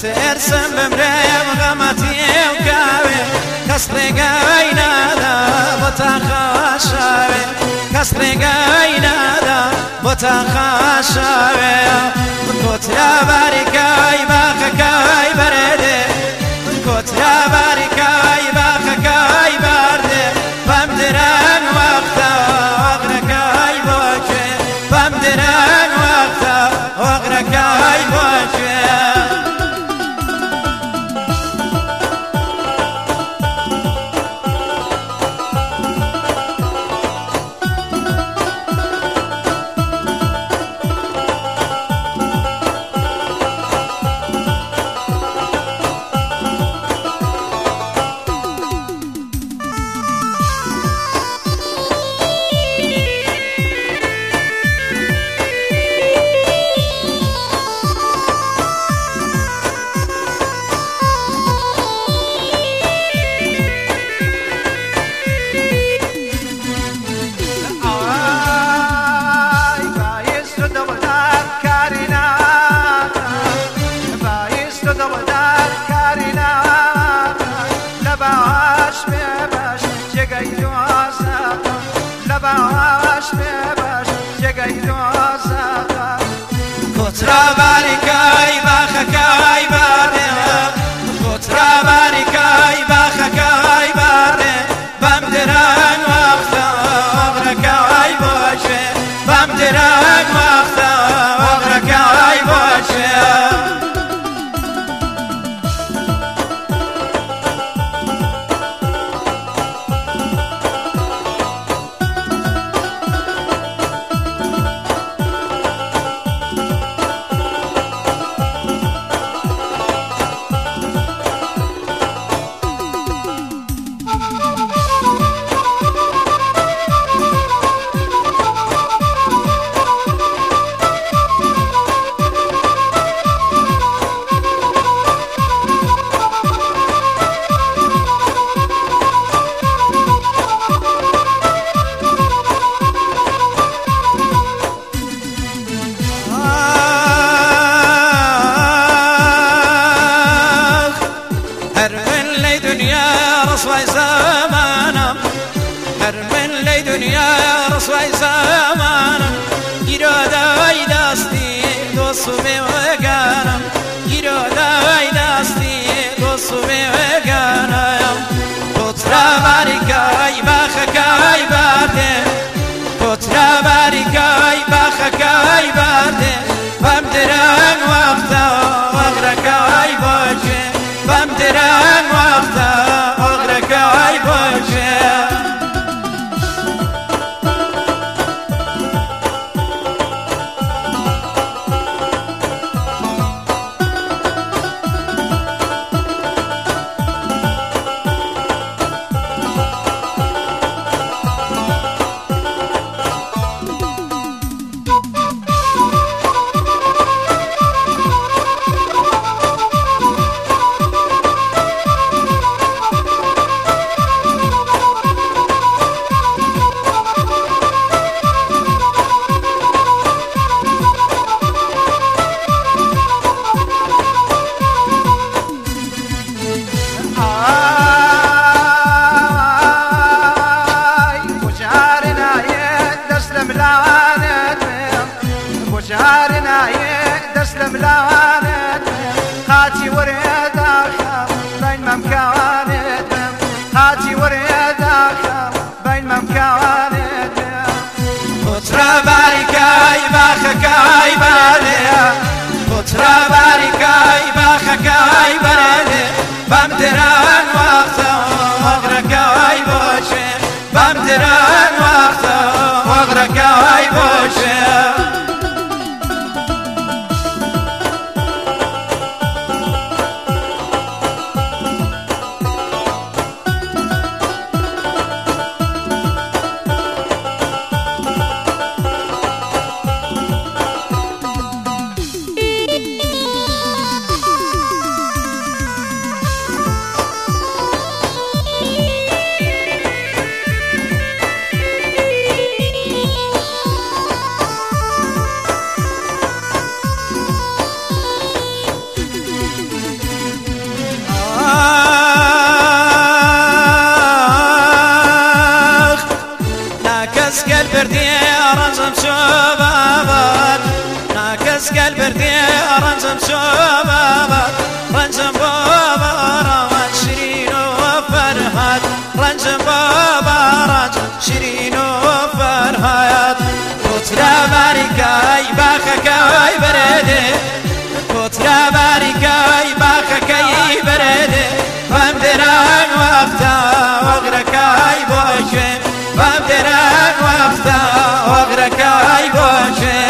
ترسم بمرم غمتی و کاوی کس ڕێگای نادا بۆ تا خاشاوێ کەس ڕێگای نادا بۆ تا خاشاوێ کۆترا باریکای باخەکای بەرێدێ کۆترا باریکای باخەکای باردێ بەم درەنگ وەختە ئۆغرەکای بۆ کوێ بەم درەنگ وەختە ئۆغرەکای بۆ کوێ کۆترا باریکای باخەکای باردێ کۆترا باریکای باخەکای باردێ بەم درەنگ وەختە ئۆغرەکای بۆ کوێ بەم درەنگ وەختە ئۆغرەکای بۆ کوێ رسوای زمانم هر من لی دنیا رسوای زمانم گیرادای دستی دوست و میوگانم گیرادای دستی دوست و میوگانم کۆترا باریکای باخەکای باردێ کۆترا باریکای باخەکای باردێ بەم درەنگ وەختە ئۆغرەکای بۆ کوێ بەم درەنگ وەختە ئۆغرەکای بۆ کوێ دەستم لاوانت قاچی وەرێداخەم بین مەمکەوانت قاچی وەرێداخەم بین مەمکەوانت کۆترا باریکای باخەکای باردێ کۆترا باریکای باخەکای باردێ بەم درەنگ وەختە ئۆغرەکای بۆ کوێ بەم درەنگ وەختە ئۆغرەکای بۆ کوێ رنجم شبابات ناكس قلب ردي رنجم شبابات رنجم بابا روان شيرين وفرهاد رنجم بابا رنجم شيرين وفرهاد كترة باركاي باخكاي بريدي كترة باركاي باخكاي بريدي بمدران وقتا وغركاي بوشي بمدران وقتا وغركاي بوشي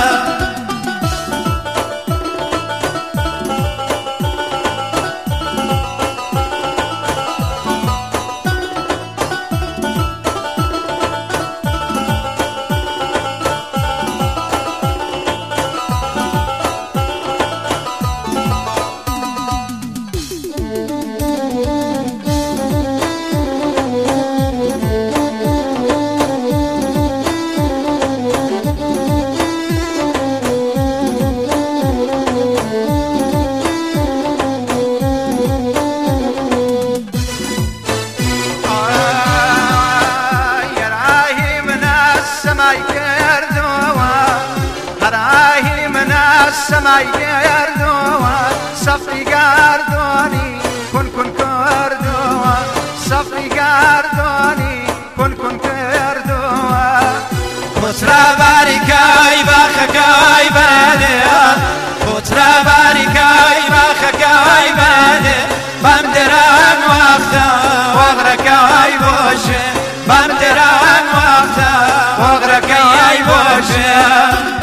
السماي يردوا صفي قاردوني كن كردوا صفي قاردوني كن كردوا كترة باركاي باخكاي بردي كترة باركاي باخكاي بردي بمدران وقتا وغركاي بوشي بمدران وقتا وغركاي بوشي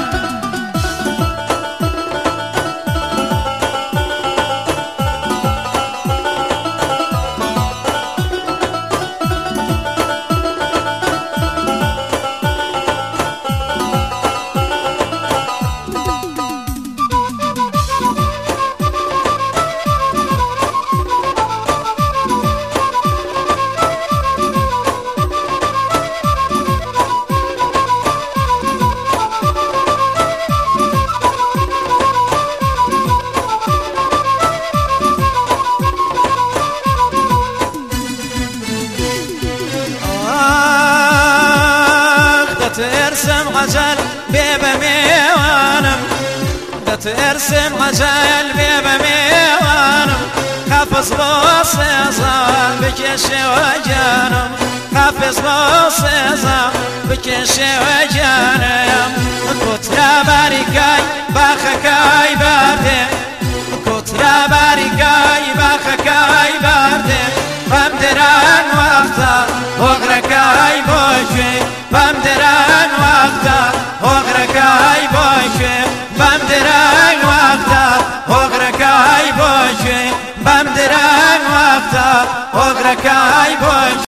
ترسم غزل بيبا ميوانم ترسم غزل بيبا ميوانم خافص بوصيصان بكشي وجانم خافص بوصيصان بكشي وجانم كترة باركاي باخكاي باردي كترة باركاي باخكاي باردي بمدران وقتا وغركاي بوشي بمدران وقتا وغركاي بوشي بمدران وقتا وغركاي بوشي بمدران وقتا وغركاي بوشي